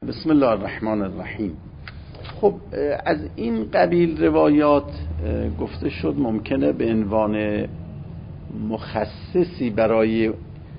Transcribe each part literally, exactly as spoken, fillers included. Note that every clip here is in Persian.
بسم الله الرحمن الرحیم. خب از این قبیل روایات گفته شد ممکنه به عنوان مخصصی برای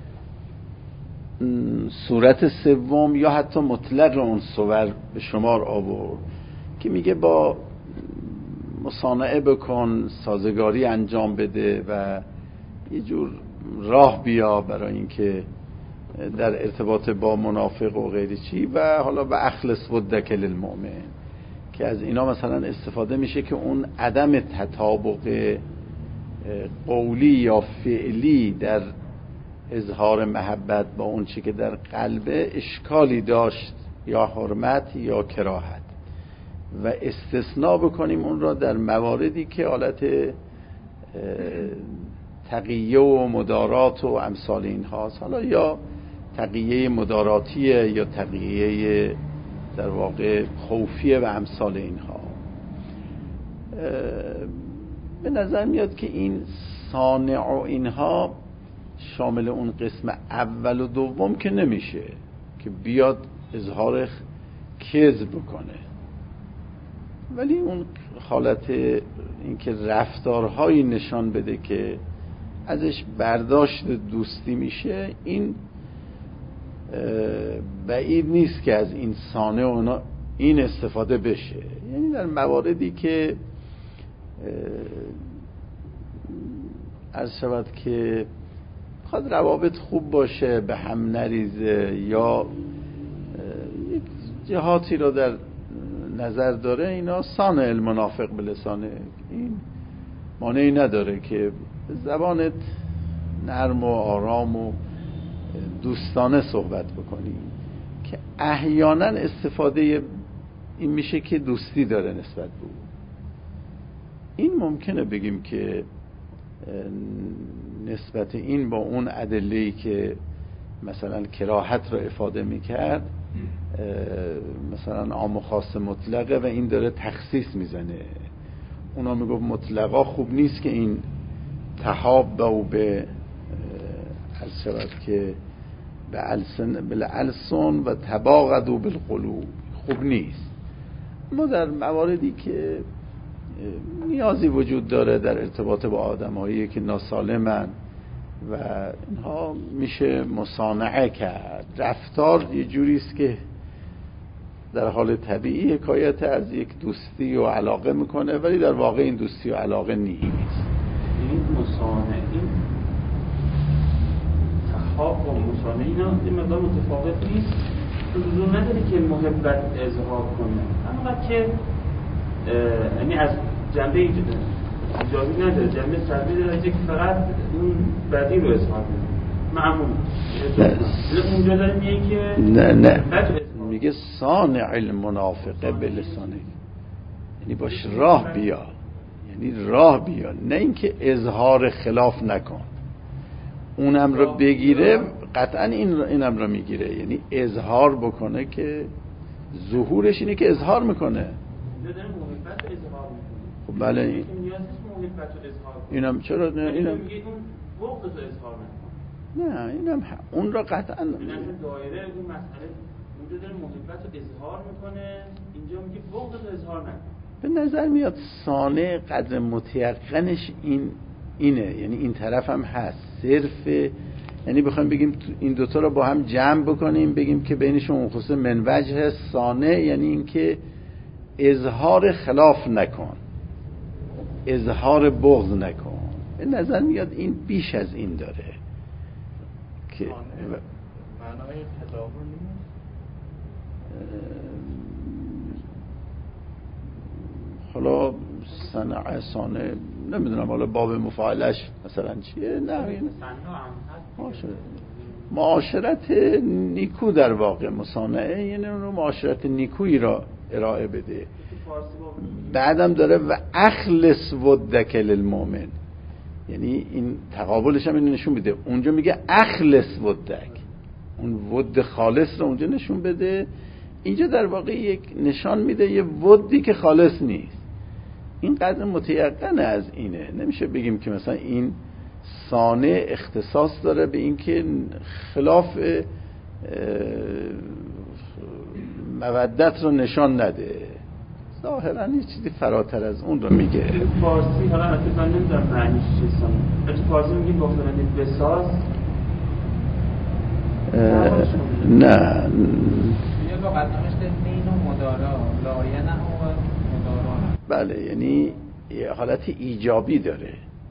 صورت سوم یا حتی مطلق اون صور به شمار آورد که میگه با مصانعه بکن، سازگاری انجام بده و یه جور راه بیا برای اینکه در ارتباط با منافق و غیری چی و حالا به اخلص ودک للمؤمن، که از اینا مثلا استفاده میشه که اون عدم تطابق قولی یا فعلی در اظهار محبت با اون چی که در قلبه اشکالی داشت، یا حرمت یا کراهت، و استثناء بکنیم اون را در مواردی که حالت تقیه و مدارات و امثال این هاست، حالا یا تقیه مداراتیه یا تقیه در واقع خوفیه و امثال اینها. به نظر میاد که این صانع و اینها شامل اون قسم اول و دوم که نمیشه که بیاد اظهار کذب بکنه، ولی اون حالت اینکه رفتارهایی نشان بده که ازش برداشت دوستی میشه، این بعید نیست که از این صانع اونا این استفاده بشه. یعنی در مواردی که عرض شود که خواهد روابط خوب باشه، به هم نریزه، یا یک جهاتی رو در نظر داره، اینا صانع المنافق بلسانه، این مانعی نداره که زبانت نرم و آرام و دوستانه صحبت بکنی، که احیانا استفاده این میشه که دوستی داره نسبت به او. این ممکنه بگیم که نسبت این با اون ادله‌ای که مثلا کراهت رو افاده میکرد مثلا عام و خاص مطلقه و این داره تخصیص میزنه. اونا میگفت مطلقا خوب نیست که این تحاب و به از شود که به السن بالالسن و تباغضوا بالقلوب خوب نیست. ما در مواردی که نیازی وجود داره در ارتباط با آدمایی که ناسالمن و اینها میشه مصانعه کرد. رفتار یه جوری است که در حال طبیعی حکایت از یک دوستی و علاقه میکنه، ولی در واقع این دوستی و علاقه نیست. این مصانعه، این تحاب و مصانعه اینا این مقدار متفاوت نیست. لزوم نداره که محبت اظهار کنه، اما که یعنی از جنبه ایجابی نداره، جنبه سلبی داره که فقط اون بدی رو اظهار کنه. معمول اونجا داره میگه که نه نه میگه صانع المنافقه بلسانه، یعنی باش راه بیا، یعنی راه بیا، نه اینکه اظهار خلاف نکن. اونم رو بگیره قطعا این اینم رو میگیره، یعنی اظهار بکنه که ظهورش اینه که اظهار میکنه. خب بله این اینم چرا نه اینم نه اینم اون را قطعا این اصلا دایره اون مسئله اونجا داره محبت رو اظهار میکنه، اینجا میگه بغض رو اظهار نکنه. به نظر میاد صانع قدر متیقنش این اینه، یعنی این طرف هم هست صرف، یعنی بخوایم بگیم این دوتا رو با هم جمع بکنیم بگیم که بینشون اون خصوص من وجه صانع، یعنی این که اظهار خلاف نکن، اظهار بغض نکن. به نظر میاد این بیش از این داره که معنای تداول نیست. حالا صنع صانع نمیدونم، حالا باب مفاعلش مثلا چیه، نه این معاشرت نیکو در واقع مصانعه، یعنی اون معاشرت نیکویی را ارائه بده. بعدم داره و اخلص ودک للمؤمن، یعنی این تقابلش هم اینو نشون بده. اونجا میگه اخلص ودک، اون ود خالص رو اونجا نشون بده، اینجا در واقع یک نشان میده یه ودی که خالص نیست. این قدر متیقن از اینه، نمیشه بگیم که مثلا این صانع اختصاص داره به این که خلاف مودت رو نشان نده. ظاهرا یه چیزی فراتر از اون رو میگه. فارسی حالا البته من نمیدونم معنیش چیه، ولی فارسی میگیم با فلانی بساز نه یا لغت نوشته دین و مدارا لاینه و مدارا. بله، یعنی یه حالت ایجابی داره.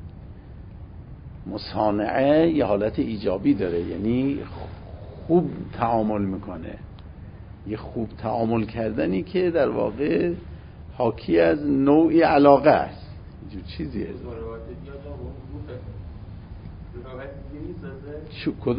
مصانعه یه حالت ایجابی داره، یعنی خوب تعامل میکنه. یه خوب تعامل کردنی که در واقع حاکی از نوعی علاقه است. اینجور چیزیه. شو کدوم؟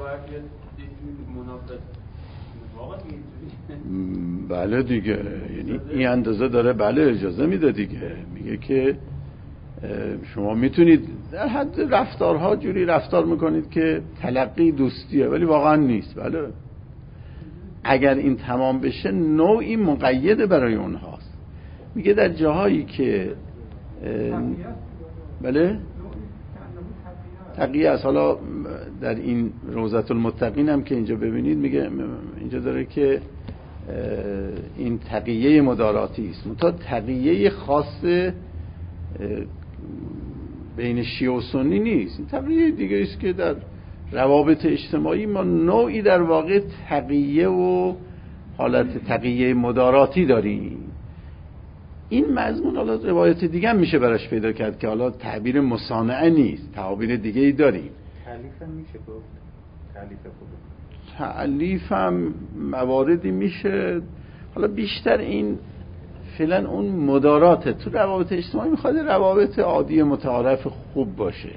بله دیگه، یعنی این اندازه داره. بله اجازه میده دیگه. میگه که شما میتونید در حد رفتارها جوری رفتار میکنید که تلقی دوستیه، ولی واقعا نیست. بله اگر این تمام بشه نوعی مقیده برای اونهاست. میگه در جاهایی که بله تقیه است. حالا در این روضة المتقین هم که اینجا ببینید میگه، اینجا داره که این تقیه مداراتی است، منتها تقیه خاص بین شیعه و سنی نیست. این تقیه دیگه است که در روابط اجتماعی ما نوعی در واقع تقیه و حالت تقیه مداراتی داریم. این مضمون حالا روایت دیگه هم میشه براش پیدا کرد که حالا تعبیر مصانعه نیست، تعبیر دیگه ای داریم. تعلیف هم میشه گفت، تعلیف خود تعلیف هم مواردی میشه. حالا بیشتر این فعلا اون مداراته. تو روابط اجتماعی میخواد روابط عادی متعارف خوب باشه،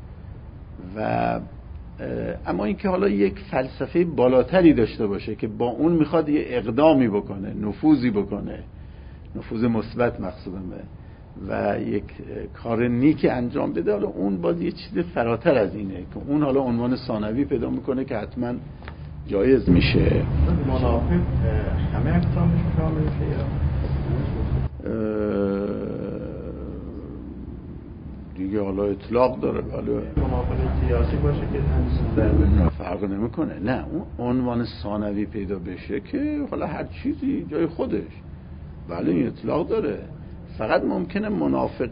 و اما اینکه حالا یک فلسفه بالاتری داشته باشه که با اون میخواد یه اقدامی بکنه، نفوذی بکنه، نفوذ مثبت مقصودمه، و یک کار نیک انجام بده، حالا اون باز یه چیز فراتر از اینه که اون حالا عنوان ثانوی پیدا میکنه که حتما جایز میشه. منافق همه اقسامش شامل میشه یا دیگه حالا اطلاق داره؟ بله منافق سیاسی باشه که تنظیم فرق نمیکنه. نه، اون عنوان ثانوی پیدا بشه که حالا هر چیزی جای خودش. بله این اطلاق داره. فقط ممکنه منافق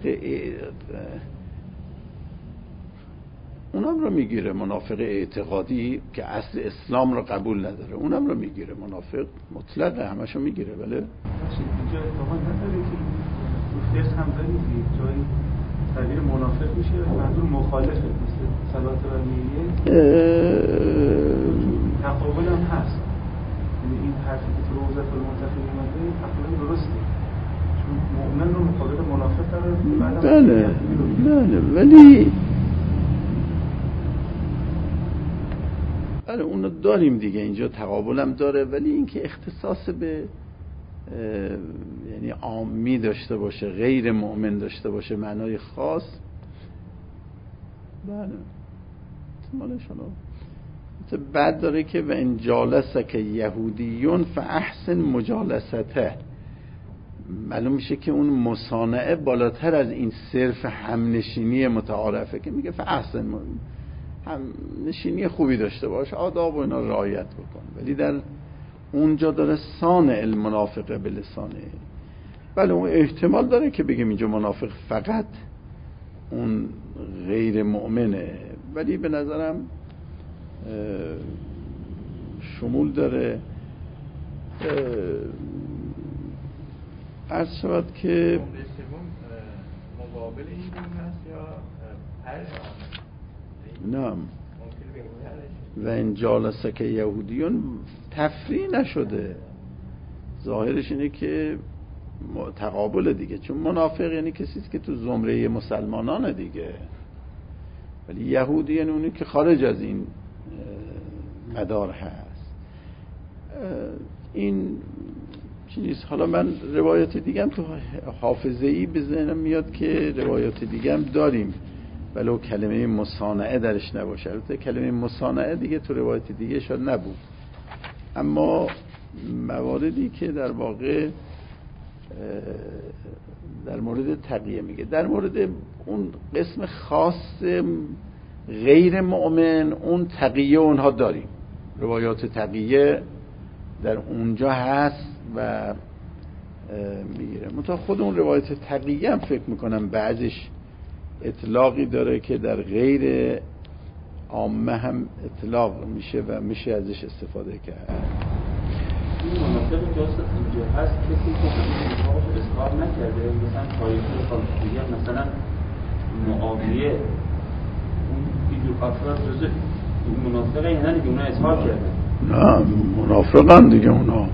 اونم رو میگیره، منافق اعتقادی که اصل اسلام رو قبول نداره اونم رو میگیره. منافق مطلقه همشو میگیره. بله اینجا اتفاقا نداره که تو فقه هم داریم جایی تعبیر منافق میشه منظور مخالفه، مثل صلات و نیه تقابل هم هست. یعنی این حرفی که تو روضة المتقین اومده تقابل درسته، چون مؤمن رو مقابل منافق قرار. بله بله ولی بله اونو داریم دیگه، اینجا تقابل هم داره، ولی اینکه اختصاص به یعنی عامی داشته باشه، غیر مؤمن داشته باشه، معنای خاص، بله احتمالش حالا بعد داره که و ان جالسک یهودیون فاحسن مجالسته. معلوم میشه که اون مصانعه بالاتر از این صرف همنشینی متعارفه که میگه فاحسن هم نشینی خوبی داشته باش، آداب و اینا رعایت بکن، ولی در اونجا داره صانع المنافقه به لسانه. بله اون احتمال داره که بگیم اینجا منافق فقط اون غیر مؤمنه، ولی به نظرم شمول داره. عرض شود که مقابل این هست یا نه و این جالسک یهودیون تفریع نشده، ظاهرش اینه که تقابل دیگه، چون منافق یعنی کسی که تو زمره مسلمانانه دیگه، ولی یهودی یعنی اونی که خارج از این مدار هست. این چیز حالا من روایت دیگه هم تو حافظه‌ای به ذهنم میاد که روایت دیگه هم داریم ولو کلمه مصانعه درش نباشه. البته کلمه مصانعه دیگه تو روایت دیگه شاید نبود، اما مواردی که در واقع در مورد تقیه میگه، در مورد اون قسم خاص غیر مؤمن اون تقیه اونها داریم، روایات تقیه در اونجا هست و میگیره. منتها خود اون روایت تقیه هم فکر میکنم بعضش اطلاقی داره که در غیر عامه هم اطلاق میشه و میشه ازش استفاده کرد. این مناطق جاست اینجا هست کسی که همین اتفاقش اظهار نکرده، مثلا تاریخی خالصیه، مثلا معاویه اون اینجور افراد جزء منافقه یا نه دیگه اونا اظهار کرده؟ نه منافقن دیگه اونا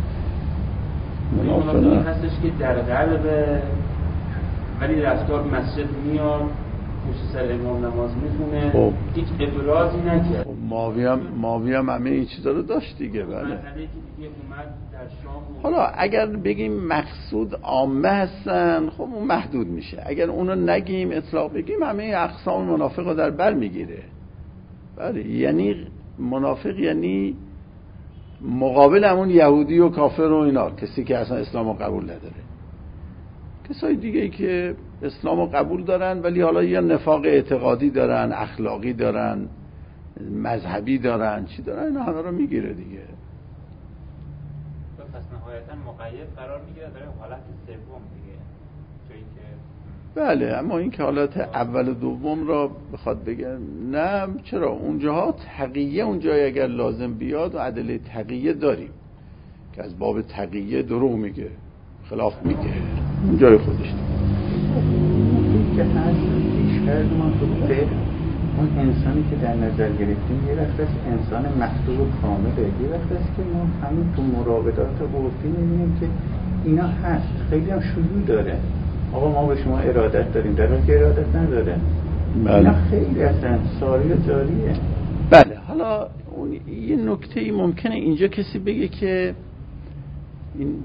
منافقی هستش که در قلب ولی رفتار مسجد میاد پشت سر امام نماز میخونه، خب هیچ ابرازی نکرد. خب ماوی هم ماوی هم همه این چیزا رو داشت دیگه. بله. مسئله که دیگه اومد در شام حالا اگر بگیم مقصود عامه هستن خب اون محدود میشه. اگر اونو نگیم اطلاق بگیم همه اقسام منافق رو در بر میگیره. بله یعنی منافق یعنی مقابل همون یهودی و کافر و اینا، کسی که اصلا اسلام رو قبول نداره. کسای دیگه ای که اسلام رو قبول دارن ولی حالا یا نفاق اعتقادی دارن، اخلاقی دارن، مذهبی دارن، چی دارن، اینا همه رو میگیره دیگه. پس نهایتا مقید قرار میگیره در حالت سوم دیگه، جایی که بله. اما این که حالت اول و دوم را بخواد بگن نه، چرا اونجاها تقیه اونجایی اگر لازم بیاد و ادله تقیه داریم که از باب تقیه دروغ میگه، خلاف میگه، اونجای خودش این که هست پیش‌فرض ما تو به اون انسانی که در نظر گرفتیم یه وقت است انسان محدود و کامله، یه وقت است که ما همین تو مراودات عرفی می‌بینیم که اینا هست، خیلی هم شیوع داره. آقا ما به شما ارادت داریم، در حالی که ارادت نداره. بله. اینا خیلی اصلا ساری و جاریه. بله. حالا اون یه نکته‌ای ممکنه اینجا کسی بگه که این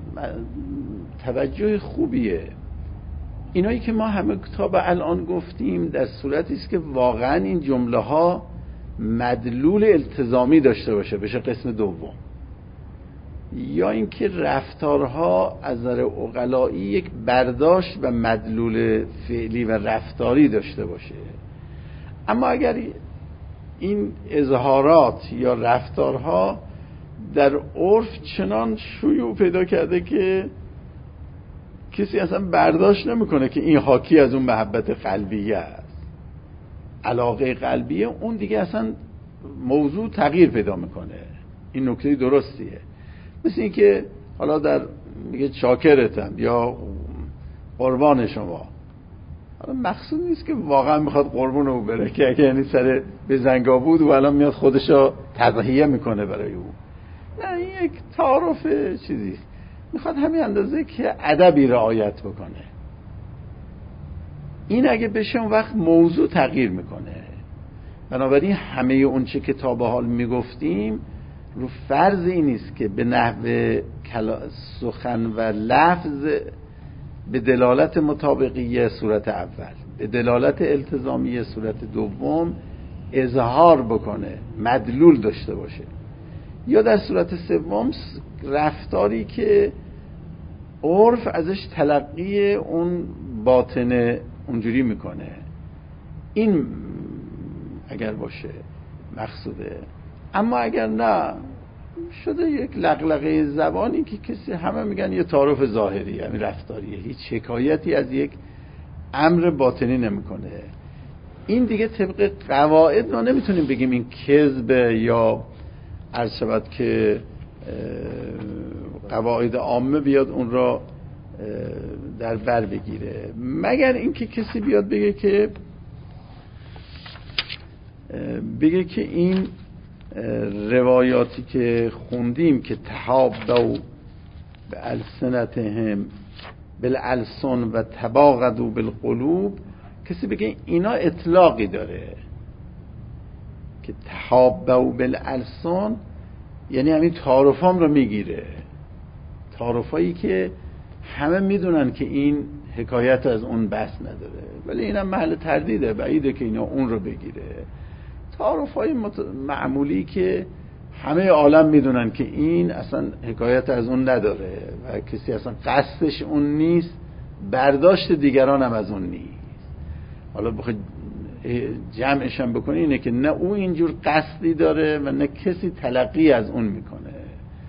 توجه خوبیه، اینایی که ما همه تا به الان گفتیم در صورتی است که واقعا این جمله ها مدلول التزامی داشته باشه، بشه قسم دوم، یا اینکه رفتارها از نظر عقلایی یک برداشت و مدلول فعلی و رفتاری داشته باشه. اما اگر این اظهارات یا رفتارها در عرف چنان شیوع پیدا کرده که کسی اصلا برداشت نمیکنه که این حاکی از اون محبت قلبیه است، علاقه قلبیه، اون دیگه اصلا موضوع تغییر پیدا میکنه. این نکته درستیه. مثل این که حالا در میگه شاکرتم یا قربان شما، حالا مقصود نیست که واقعا میخواد قربون او بره، که اگه یعنی سر بزنگا بود و الان میاد خودشو تضحیه میکنه برای او. نه، این یک تعارف چیزی میخواد همین اندازه که ادبی رعایت بکنه. این اگه بشه اون وقت موضوع تغییر میکنه. بنابراین همه اون چه که تا به حال میگفتیم رو فرض این نیست که به نحو سخن و لفظ به دلالت مطابقیه صورت اول، به دلالت التزامیه صورت دوم اظهار بکنه، مدلول داشته باشه، یا در صورت سوم رفتاری که عرف ازش تلقی اون باطن اونجوری میکنه. این اگر باشه مقصوده. اما اگر نه، شده یک لغلغه زبانی که کسی همه میگن یه تعارف ظاهری، یعنی رفتاریه، هیچ شکایتی از یک امر باطنی نمیکنه. این دیگه طبق قواعد ما نمیتونیم بگیم این کذبه، یا عرض شود که قواعد عامه بیاد اون را در بر بگیره، مگر اینکه کسی بیاد بگه که بگه که این روایاتی که خوندیم که تحابوا به السنتهم بالالسن و تباغضوا بالقلوب، کسی بگه اینا اطلاقی داره که تحابوا بالالسن یعنی همین تعارفام رو میگیره، تعارفایی که همه میدونن که این حکایت از اون بحث نداره، ولی اینم محل تردیده، بعیده که اینا اون رو بگیره. تعارفای مت... معمولی که همه عالم میدونن که این اصلا حکایت از اون نداره و کسی اصلا قصدش اون نیست، برداشت دیگران هم از اون نیست. حالا بخواد جمعش هم بکنی اینه که نه او اینجور قصدی داره و نه کسی تلقی از اون میکنه.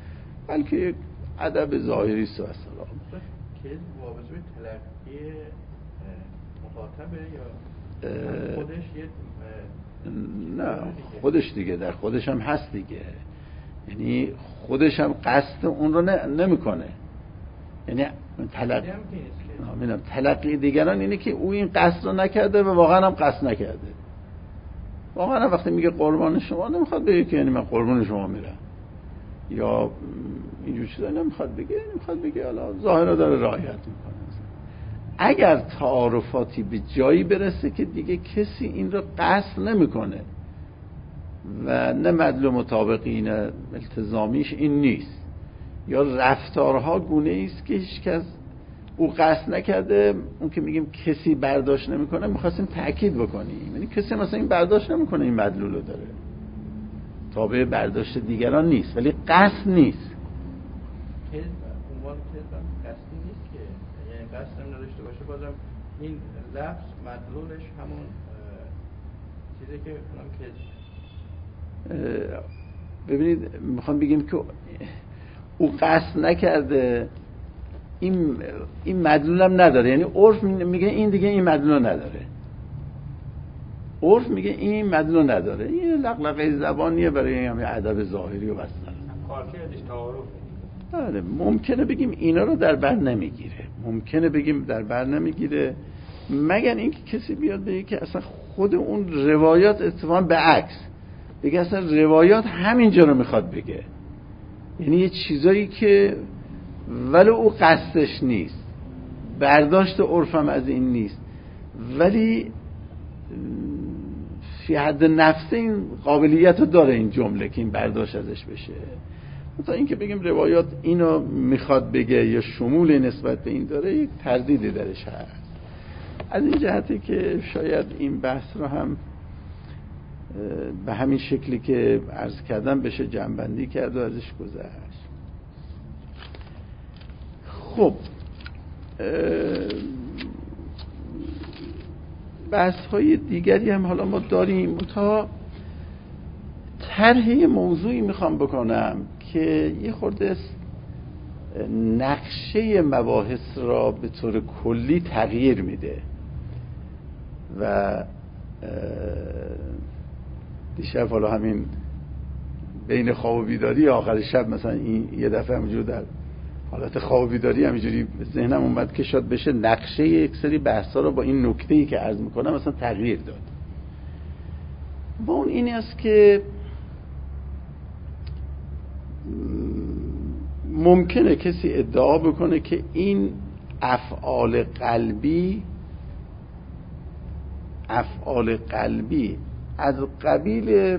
بلکه یک ادب ظاهری است و سلام. که وابسته به تلقی مخاطبه یا خودش یه نه خودش دیگه در خودش هم هست دیگه، یعنی خودش هم قصد اون رو نمیکنه. یعنی تلقی میدونم تلقی دیگران اینه که او این قصد رو نکرده و واقعا هم قصد نکرده. واقعا هم وقتی میگه قربان شما نمیخواد بگه که یعنی من قربان شما میرم یا اینجور چیزا نمیخواد بگه، نمیخواد بگه حالا ظاهرا داره رعایت میکنه. اگر تعارفاتی به جایی برسه که دیگه کسی این رو قصد نمیکنه و نه مدلول مطابقین التزامیش این نیست یا رفتارها گونه است که هیچ کس او قصد نکرده، اون که میگیم کسی برداشت نمیکنه میخواستیم تأکید بکنیم، یعنی کسی مثلا این برداشت نمیکنه این مدلول رو داره، تابع برداشت دیگران نیست ولی قصد نیست. کذب عنوان کذب قصدی نیست که، یعنی قصد هم نداشته باشه بازم این لفظ مدلولش همون چیزی که اونم کذب. ببینید میخوام بگیم که او قصد نکرده، این این مدلول هم نداره، یعنی عرف میگه این دیگه این مدلول نداره، عرف میگه این مدلول نداره، این لغلقه زبانیه برای همین ادب ظاهری و بس. کارکردش تعارف. بله ممکنه بگیم اینا رو در بر نمیگیره، ممکنه بگیم در بر نمیگیره، مگر اینکه کسی بیاد بگه که اصلا خود اون روایات اتفاقا به عکس بگه اصلا روایات همینجا رو میخواد بگه، یعنی یه چیزایی که ولی او قصدش نیست، برداشت عرفم از این نیست، ولی فی حد نفسه این قابلیت رو داره این جمله که این برداشت ازش بشه. تا اینکه بگیم روایات اینو میخواد بگه یا شمول نسبت به این داره، یک تردیدی درش هست. از این جهته که شاید این بحث رو هم به همین شکلی که عرض کردم بشه جمع‌بندی کرد و ازش گذشت. خب بحث های دیگری هم حالا ما داریم، تا طرح موضوعی میخوام بکنم که یه خورده نقشه مباحث را به طور کلی تغییر میده و دیشب حالا همین بین خواب و بیداری آخر شب مثلا این یه دفعه همینجور در حالت خواب و بیداری همینجوری ذهنم اومد که شاید بشه نقشه یک سری بحثا رو با این نکته‌ای که عرض میکنم مثلا تغییر داد. با اون اینی است که ممکنه کسی ادعا بکنه که این افعال قلبی افعال قلبی از قبیل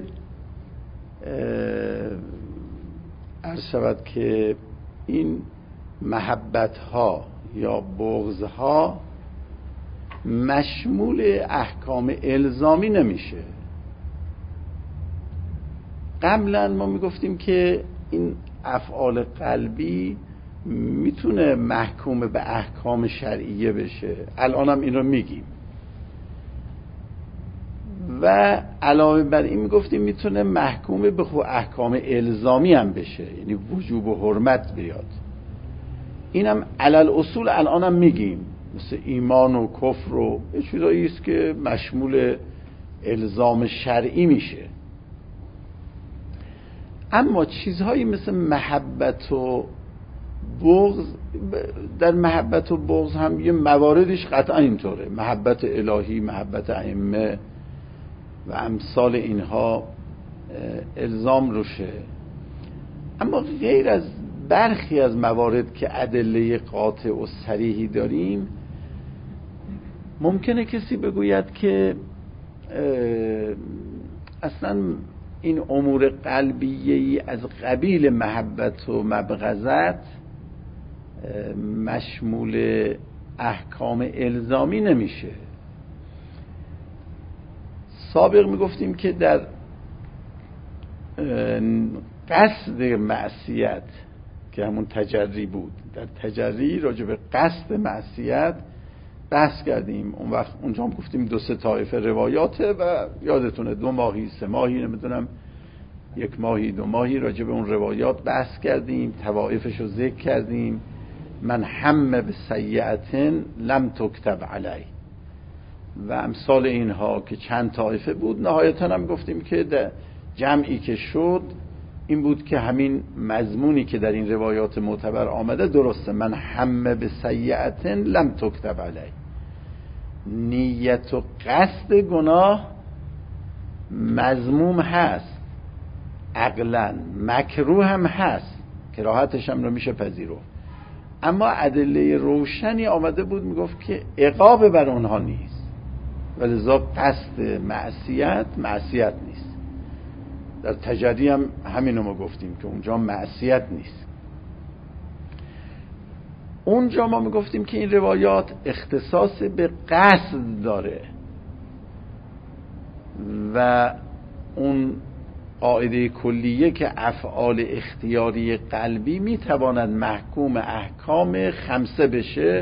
عرض شود که این محبت ها یا بغض ها مشمول احکام الزامی نمیشه. قبلا ما میگفتیم که این افعال قلبی میتونه محکوم به احکام شرعیه بشه، الان هم این رو میگیم، و علاوه بر این میگفتیم میتونه محکوم به احکام الزامی هم بشه، یعنی وجوب و حرمت بیاد. اینم علل اصول الان هم میگیم، مثل ایمان و کفر و یه چیزایی است که مشمول الزام شرعی میشه. اما چیزهایی مثل محبت و بغض، در محبت و بغض هم یه مواردش قطعا اینطوره، محبت الهی، محبت ائمه و امثال اینها الزام روشه. اما غیر از برخی از موارد که ادله قاطع و صریحی داریم، ممکنه کسی بگوید که اصلا این امور قلبیه‌ای از قبیل محبت و مبغضت مشمول احکام الزامی نمیشه. سابق میگفتیم که در قصد معصیت که همون تجری بود، در تجری راجع به قصد معصیت بحث کردیم. اون وقت اونجا هم گفتیم دو سه طایفه روایاته و یادتونه دو ماهی سه ماهی نمیدونم یک ماهی دو ماهی راجع به اون روایات بحث کردیم، طوائفش رو ذکر کردیم. من هم به سیئتن لم تکتب علی و امثال اینها که چند طایفه بود. نهایتا هم گفتیم که جمعی که شد این بود که همین مضمونی که در این روایات معتبر آمده درسته. من هم به سیئتن لم تکتب علی، نیت و قصد گناه مذموم هست، عقلاً مکروه هم هست، کراهتش هم رو میشه پذیرفت، اما ادله روشنی آمده بود میگفت که عقاب بر اونها نیست، ولذا قصد معصیت معصیت نیست. در تجری هم همینو ما گفتیم که اونجا معصیت نیست. اونجا ما میگفتیم که این روایات اختصاص به قصد داره و اون قاعده کلیه که افعال اختیاری قلبی میتواند محکوم احکام خمسه بشه،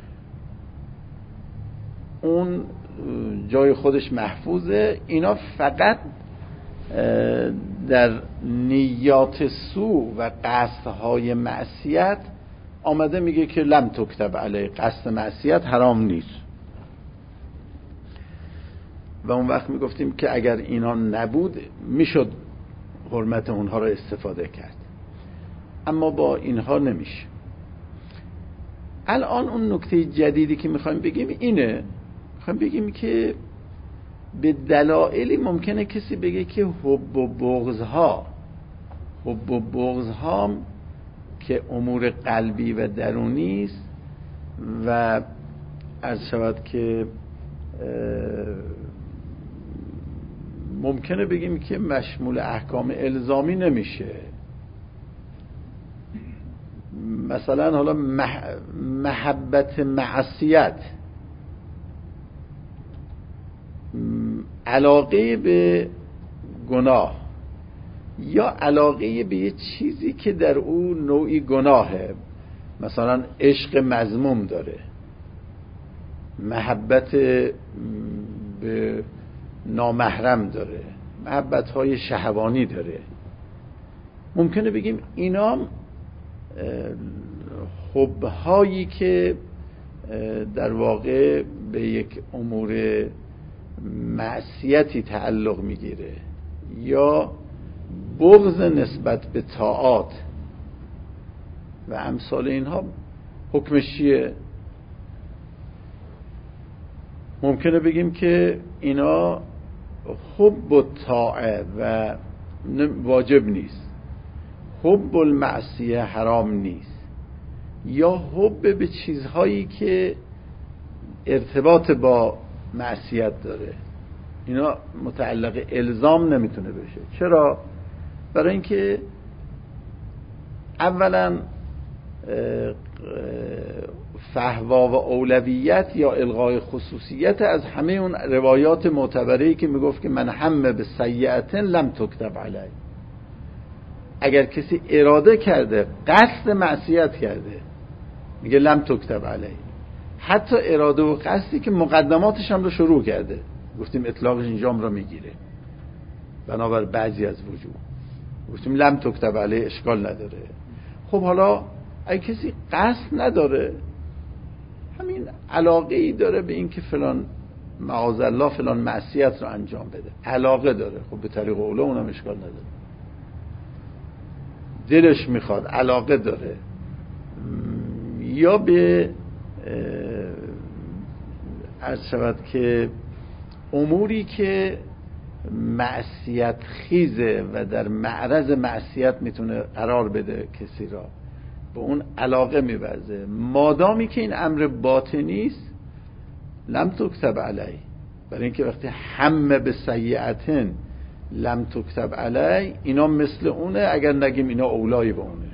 اون جای خودش محفوظه. اینا فقط در نیات سو و قصدهای معصیت آمده میگه که لم تکتب علی، قصد معصیت حرام نیست. و اون وقت میگفتیم که اگر اینا نبود میشد حرمت اونها رو استفاده کرد، اما با اینها نمیشه. الان اون نکته جدیدی که میخوایم بگیم اینه، میخوایم بگیم که به دلایلی ممکنه کسی بگه که حب و بغضها حب و بغضها که امور قلبی و درونی است و عرض شود که ممکنه بگیم که مشمول احکام الزامی نمیشه. مثلا حالا محبت معصیت، علاقه به گناه یا علاقه به یه چیزی که در او نوعی گناهه، مثلا عشق مذموم داره، محبت به نامحرم داره، محبت‌های شهوانی داره، ممکنه بگیم اینا حب‌هایی که در واقع به یک امور معصیتی تعلق میگیره یا بغض نسبت به طاعات و امثال اینها حکمش چیه؟ ممکنه بگیم که اینا حب الطاعه و واجب نیست، حب المعصیه حرام نیست، یا حب به چیزهایی که ارتباط با معصیت داره، اینا متعلق الزام نمیتونه بشه. چرا؟ برای اینکه اولا فحوا و اولویت یا الغای خصوصیت از همه اون روایات معتبره‌ای که میگفت که من هم به سیئتن لم تکتب علی، اگر کسی اراده کرده قصد معصیت کرده میگه لم تکتب علی، حتی اراده و قصدی که مقدماتش هم رو شروع کرده، گفتیم اطلاقش اینجام رو میگیره بنابر بعضی از وجوه، گفتیم لم تکتب علی اشکال نداره. خب حالا اگه کسی قصد نداره، همین علاقه ای داره به این که فلان معاذالله فلان معصیت رو انجام بده، علاقه داره، خب به طریق اولا اونم اشکال نداره، دلش میخواد، علاقه داره، یا به عرض شود که اموری که معصیت خیزه و در معرض معصیت میتونه قرار بده کسی را، به اون علاقه می‌ورزه، مادامی که این امر باطنی است لم تکتب علی. برای اینکه وقتی هم به سیئتن لم تکتب علی، اینا مثل اونه، اگر نگیم اینا اولایی به اونه.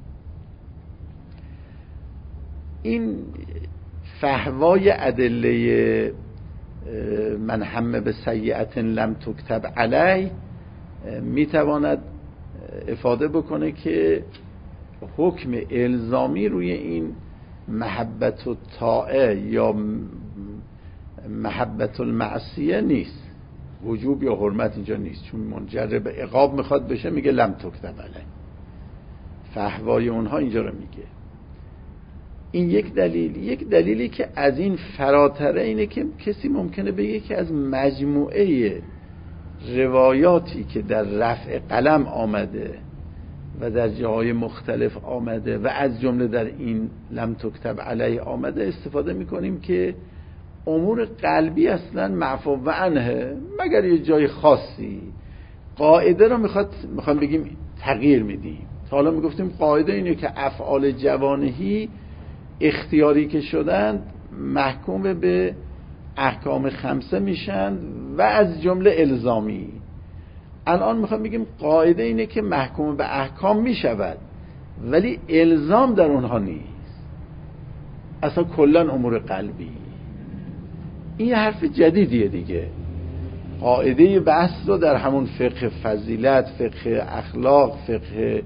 این فحوای ادله من هم به سیئتن لم تکتب علی میتواند افاده بکنه که حکم الزامی روی این محبت الطاعه یا محبت المعصیه نیست. وجوب یا حرمت اینجا نیست، چون منجر به عقاب میخواد بشه میگه لم تکتب علیه. فحوای اونها اینجا رو میگه. این یک دلیل. یک دلیلی که از این فراتره اینه که کسی ممکنه بگه که از مجموعه روایاتی که در رفع قلم آمده و در جاهای مختلف آمده و از جمله در این لم تکتب علیه آمده استفاده میکنیم که امور قلبی اصلا معفو عنه مگر یه جای خاصی. قاعده رو میخواد میخوام بگیم تغییر میدیم. تا حالا میگفتیم قاعده اینه که افعال جوانحی اختیاری که شدند محکوم به احکام خمسه میشن و از جمله الزامی. الان میخوام بگیم قاعده اینه که محکوم به احکام میشود ولی الزام در اونها نیست، اصلا کلا امور قلبی. این یه حرف جدیدیه دیگه. قاعده بحث رو در همون فقه فضیلت، فقه اخلاق، فقه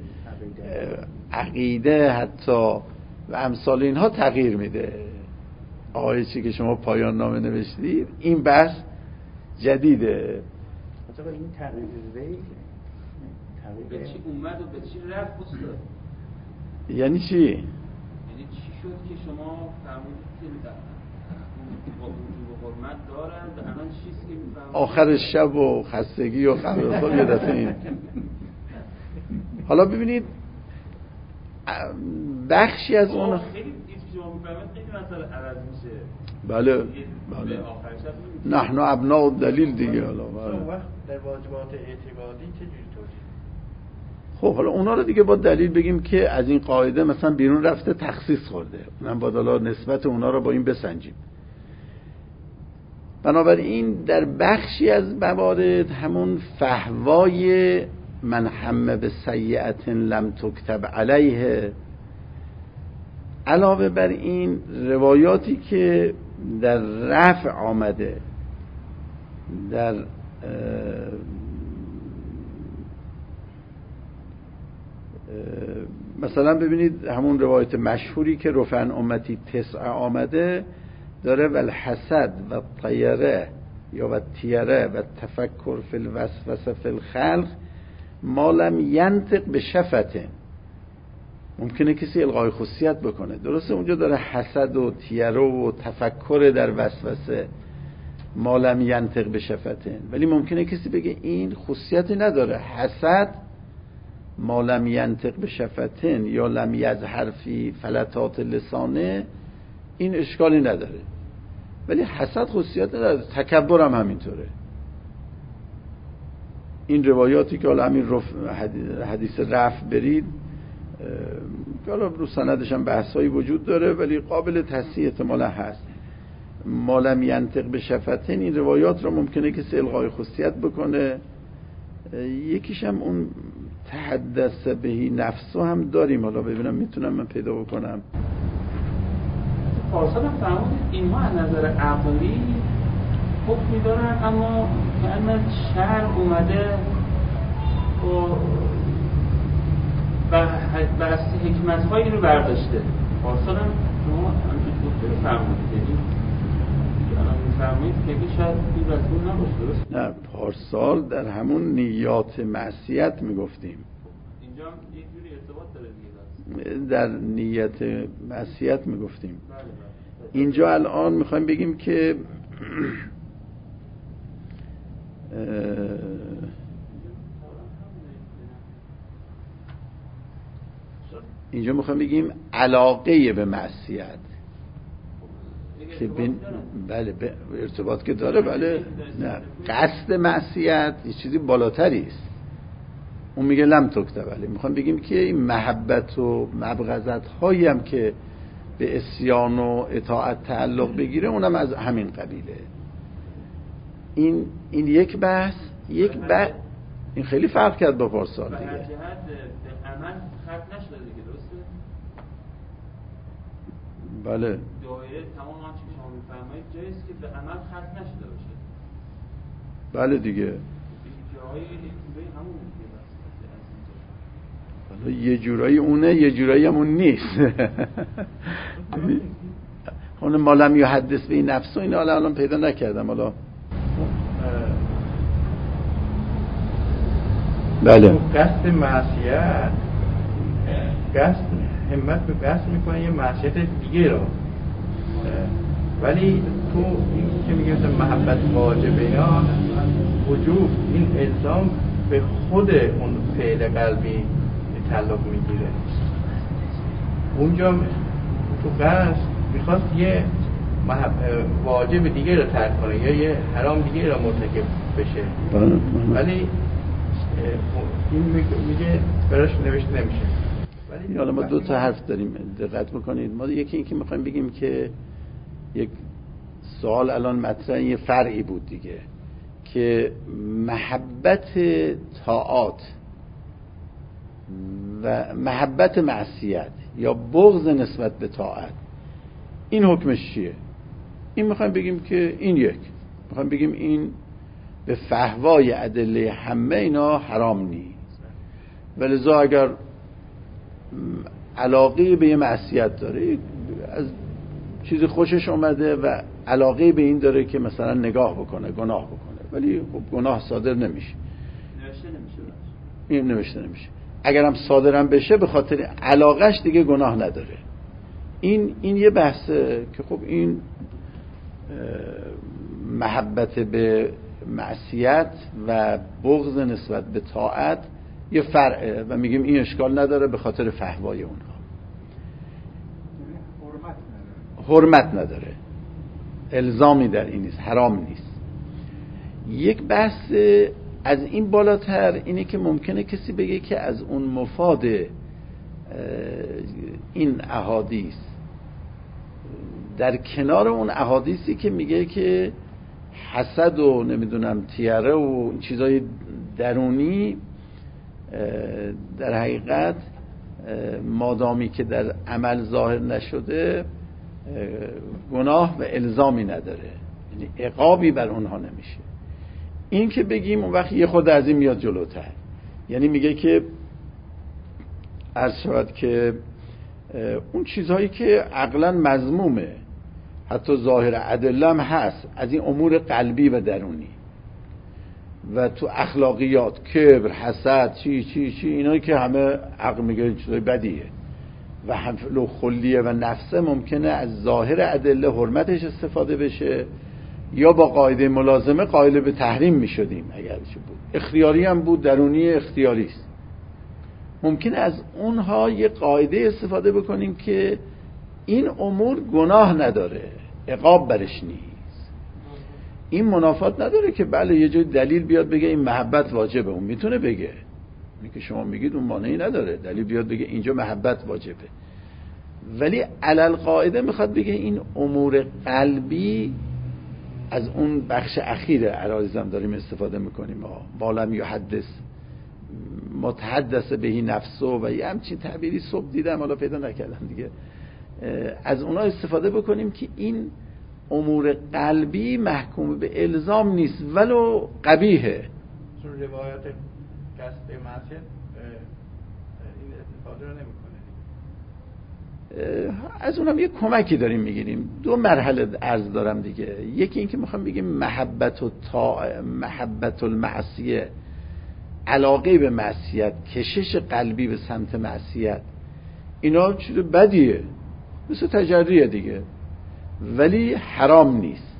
عقیده حتی و امثال اینها تغییر میده. آقای چی که شما پایان نامه نوشتید این بحث جدیده. مثلا این تغییر وی به چی اومد و به چی رفت استاد؟ یعنی چی؟ یعنی چی شد که شما فرمودید که با وجوب و حرمت دارن و الان چیزی که میفهمید آخر شب و خستگی و قبل خواب یه دفعه این. حالا ببینید بخشی از اون خیلی چیزی که شما میفهمید خیلی مسئله عوض میشه. بله بله نحن ابناء دلیل دیگه. حالا وقت در واجبات اعتقادی چه جوری توجیه؟ خب حالا اونا رو دیگه با دلیل بگیم که از این قاعده مثلا بیرون رفته تخصیص خورده، اونم باید حالا نسبت اونا رو با این بسنجیم. بنابراین در بخشی از موارد همون فحوای من هم به سیئة لم تکتب علیه، علاوه بر این روایاتی که در رفع آمده، در مثلا ببینید همون روایت مشهوری که رفع عن امتی تسع آمده داره والحسد و طیره یا و تیره و تفکر فی الوسوسه فی الخلق ما لم ینطق به شفته. ممکنه کسی الغای خصوصیت بکنه، درسته اونجا داره حسد و تیره و تفکر در وسوسه ما لم ینطق به شفته، ولی ممکنه کسی بگه این خصوصیتی نداره، حسد ما لم ینطق به شفتن یا لم یظهر فی فلتات لسانه این اشکالی نداره، ولی حسد خصوصیت نداره. تکبر هم همینطوره. این روایاتی که حالا همین حدیث رفع برید که حالا رو سندش هم بحثایی وجود داره ولی قابل تصحیح احتمالا هست. ما لم ینطق به شفتن این روایات رو ممکنه کسی الغای خصوصیت بکنه. یکیش هم اون تحدث بهی نفسو هم داریم، حالا ببینم میتونم من پیدا بکنم. پارسال هم فرمودید اینها از نظر عقلی حکمی دارن اما یعنی شرع اومده و بر اساس حکمت های اینو برداشته. پارسال هم شما همچنین فرمودید، یعنی الان میفرمایید که شاید این رسول نباشه، درست؟ نه پارسال در همون نیات معصیت میگفتیم. اینجا هم یک جوری ارتباط داره دیگه. در نیت معصیت میگفتیم. اینجا الان میخوایم بگیم که اینجا میخوایم بگیم علاقه به معصیت که بین بله ب... ارتباط که داره، بله نه قصد معصیت یه چیزی بالاتری است. اون میگه لم تکتب علیه. میخوام بگیم که این محبت و مبغضت هایی هم که به عصیان و اطاعت تعلق بگیره اونم از همین قبیله. این این یک بحث یک بحث این خیلی فرق کرد با پارسال دیگه. به هر جهت به عمل ختم نشده دیگه، درسته؟ بله دایره تمام آنچه که شما میفرمایید جاییست که به عمل ختم نشده باشه. بله دیگه. جاهای جوری همون حالا یه جورایی اونه یه جورایی هم اون نیست. اون مالم یا حدث به این نفس و این حالا الان پیدا نکردم. حالا بله. تو قصد معصیت قصد همت به قصد میکنه یه معصیت دیگه را، ولی تو این که میگه مثلا محبت واجبه یا وجوب، این الزام به خود اون فعل قلبی تعلق میگیره. اونجا تو قصد میخواست یه محب... واجب دیگه رو ترک کنه یا یه حرام دیگه رو مرتکب بشه، ولی این میگه براش نوشته نمیشه. ولی حالا ما دو تا حرف داریم، دقت بکنید. ما یکی این که میخوایم بگیم که یک سوال الان مطرح، یه فرعی بود دیگه، که محبت طاعات و محبت معصیت یا بغض نسبت به طاعت، این حکمش چیه؟ این میخوایم بگیم که این یک، میخوایم بگیم این به فحوای ادله همه اینا حرام نیست، ولذا اگر علاقه به یه معصیت داره، از چیزی خوشش اومده و علاقه به این داره که مثلا نگاه بکنه، گناه بکنه، ولی خب گناه صادر نمیشه، نوشته نمیشه، این نوشته نمیشه. اگرم صادرم بشه به خاطر علاقش دیگه گناه نداره. این این یه بحثه که خب این محبت به معصیت و بغض نسبت به طاعت یه فرعه و میگیم این اشکال نداره به خاطر فحوای اونها. حرمت نداره، الزامی در این نیست، حرام نیست. یک بحث از این بالاتر اینه که ممکنه کسی بگه که از اون مفاد این احادیث، در کنار اون احادیثی که میگه که حسد و نمیدونم تیره و چیزای درونی در حقیقت مادامی که در عمل ظاهر نشده گناه و الزامی نداره، یعنی عقابی بر اونها نمیشه. این که بگیم اون وقت یه خود از این میاد جلوتر، یعنی میگه که عرض شود که اون چیزهایی که عقلا مذمومه، حتی ظاهر ادله هم هست، از این امور قلبی و درونی و تو اخلاقیات، کبر، حسد، چی چی چی، اینایی که همه عقل میگه چیزای بدیه و حفل خلیه و نفسه، ممکنه از ظاهر ادله حرمتش استفاده بشه یا با قاعده ملازمه قائل به تحریم میشدیم اگر چه بود، اختیاری هم بود، درونی اختیاری است. ممکنه از اونها یه قاعده استفاده بکنیم که این امور گناه نداره، عقاب برش نیست. این منافات نداره که بله یه جای دلیل بیاد بگه این محبت واجبه، اون میتونه بگه، این که شما میگید اون مانعی نداره، دلیل بیاد بگه اینجا محبت واجبه، ولی علل قاعده میخواد بگه این امور قلبی از اون بخش اخیر عرایزم داریم استفاده میکنیم، بالم یحدث متحدث بهی نفسه و یه همچین تعبیری صبح دیدم، حالا پیدا نکردم دیگه، از اونا استفاده بکنیم که این امور قلبی محکوم به الزام نیست ولو قبیحه. چون روایت قصد معصیت این استفاده رو نمیکنه. از اونم یه کمکی داریم میگیریم. دو مرحله عرض دارم دیگه. یکی این که میخوام بگیم محبت و تا محبت المعصیه، علاقه به معصیت، کشش قلبی به سمت معصیت، اینا چیز بدیه، مثل تجریه دیگه، ولی حرام نیست.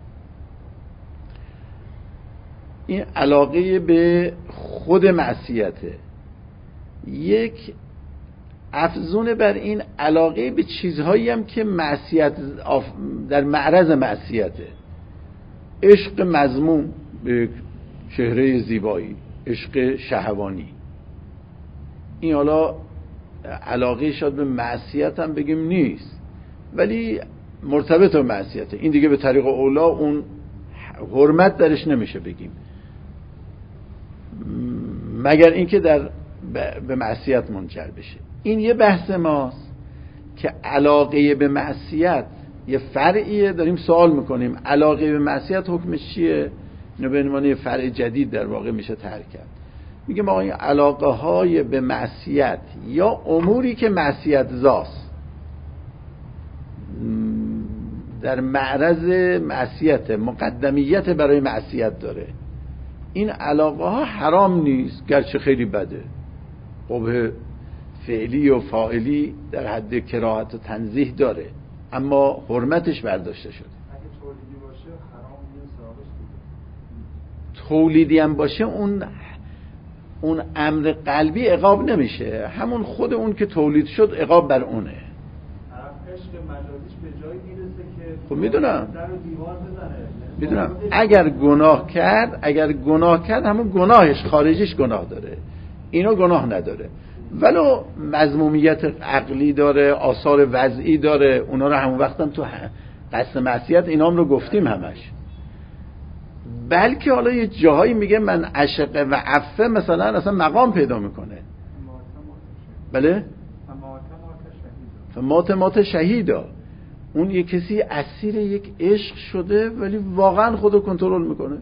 این علاقه به خود معصیته. یک افزون بر این علاقه به چیزهایی هم که معصیت در معرض معصیته، عشق مذموم به چهره زیبایی، عشق شهوانی، این حالا علاقه شاد به معصیت هم بگیم نیست ولی مرتبط به معصیته، این دیگه به طریق اولا اون حرمت درش نمیشه بگیم مگر اینکه در به معصیت منجر بشه. این یه بحث ماست که علاقه به معصیت یه فرعیه، داریم سوال میکنیم علاقه به معصیت حکمش چیه؟ اینو به عنوان یه فرع جدید در واقع میشه طرح کرد. میگه ما این علاقه های به معصیت یا اموری که معصیت زاست، در معرض معصیت، مقدمیت برای معصیت داره، این علاقه ها حرام نیست، گرچه خیلی بده، قبح فعلی و فاعلی در حد کراهت و تنزیه داره، اما حرمتش برداشته شده. اگه تولیدی باشه حرام نیست، ثابت تولیدی هم باشه اون اون امر قلبی عقاب نمیشه، همون خود اون که تولید شد عقاب بر اونه. عشق مجازیش به جایی میرسه که خب میدونم در دیوار بزنه، میدونم اگر گناه کرد اگر گناه کرد همون گناهش خارجیش گناه داره، اینو گناه نداره، ولو مذمومیت عقلی داره، آثار وضعی داره، اونا رو همون وقتم تو قصد معصیت اینام رو گفتیم همش. بلکه حالا یه جاهایی میگه من عشق و عفه مثلا اصلا مقام پیدا میکنه. بله؟ فمات مات شهیدا، اون یه کسی اسیر یک عشق شده ولی واقعا خودو کنترل میکنه.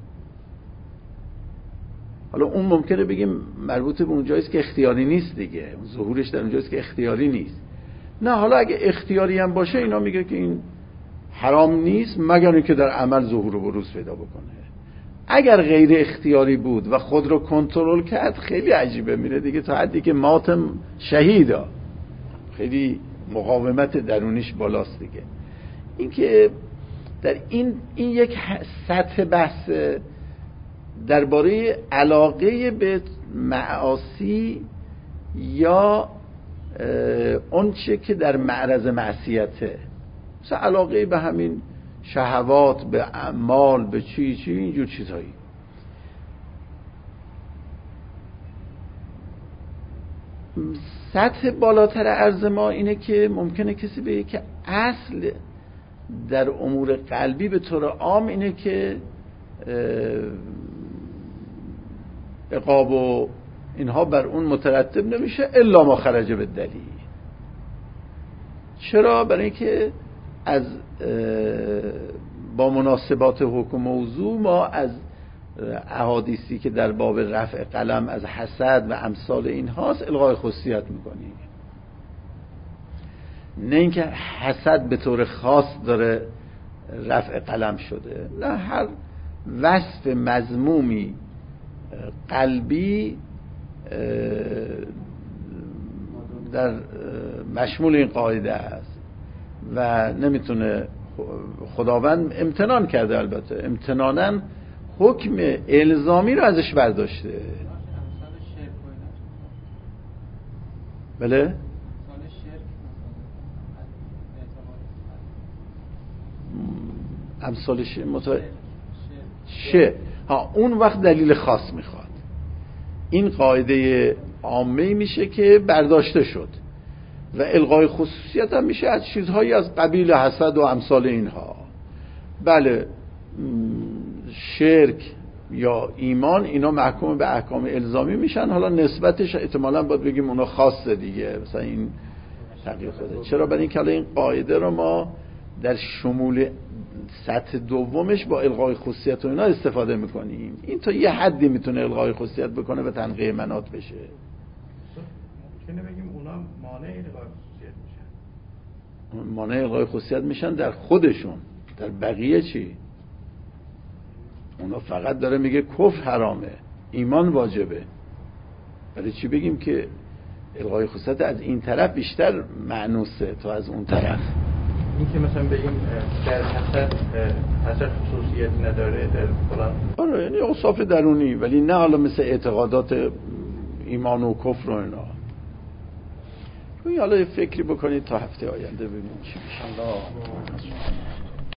حالا اون ممکنه بگیم مربوط به اونجاییست که اختیاری نیست دیگه، ظهورش در اونجاییست که اختیاری نیست. نه حالا اگه اختیاری هم باشه اینا میگه که این حرام نیست مگر اینکه در عمل ظهور و بروز پیدا بکنه. اگر غیر اختیاری بود و خود رو کنترل کرد خیلی عجیبه، میره دیگه تا حدی که ماتم شهیدا، خیلی مقاومت درونیش بالاست دیگه. این که در این این یک سطح بحث درباره علاقه به معاصی یا اون چه که در معرض معصیته، مثلا علاقه به همین شهوات، به اعمال، به چی چی اینجور چیزهایی. سطح بالاتر عرض ما اینه که ممکنه کسی بگه که اصل در امور قلبی به طور عام اینه که عقاب و اینها بر اون مترتب نمیشه الا ما خرج به دلیل. چرا؟ برای اینکه از با مناسبات حکم موضوع ما از احادیثی که در باب رفع قلم از حسد و امثال اینهاست الغای خصوصیت میکنیم. نه اینکه حسد به طور خاص داره رفع قلم شده، نه، هر وصف مذمومی قلبی در مشمول این قاعده است و نمیتونه، خداوند امتنان کرده، البته امتناناً حکم الزامی رو ازش برداشته. بله؟ امثال شه متو... شه ها اون وقت دلیل خاص میخواد. این قاعده عامه میشه که برداشته شد و الغای خصوصیت هم میشه از چیزهایی از قبیل حسد و امثال اینها. بله، شرک یا ایمان اینا محکوم به احکام الزامی میشن، حالا نسبتش احتمالاً باید بگیم اونا خاصه دیگه، مثلا این تغییر خورده. چرا؟ برای اینکه حالا این قاعده رو ما در شمول سطح دومش با الغای خصوصیت و اینا استفاده میکنیم. این تا یه حدی میتونه الغای خصوصیت بکنه و تنقیه منات بشه. ممکنه بگیم اونا مانع الغای خصوصیت میشن. مانع الغای خصوصیت میشن در خودشون، در بقیه چی؟ اونا فقط داره میگه کفر حرامه، ایمان واجبه. ولی چی بگیم که الغای خصوصیت از این طرف بیشتر معنوسه تا از اون طرف. این که مثلا بگیم در حسد حسد خصوصیت نداره در فلان، آره، یعنی اوصاف درونی، ولی نه حالا مثل اعتقادات ایمان و کفر و اینا. روی حالا فکری بکنید تا هفته آینده ببینیم چی میشه.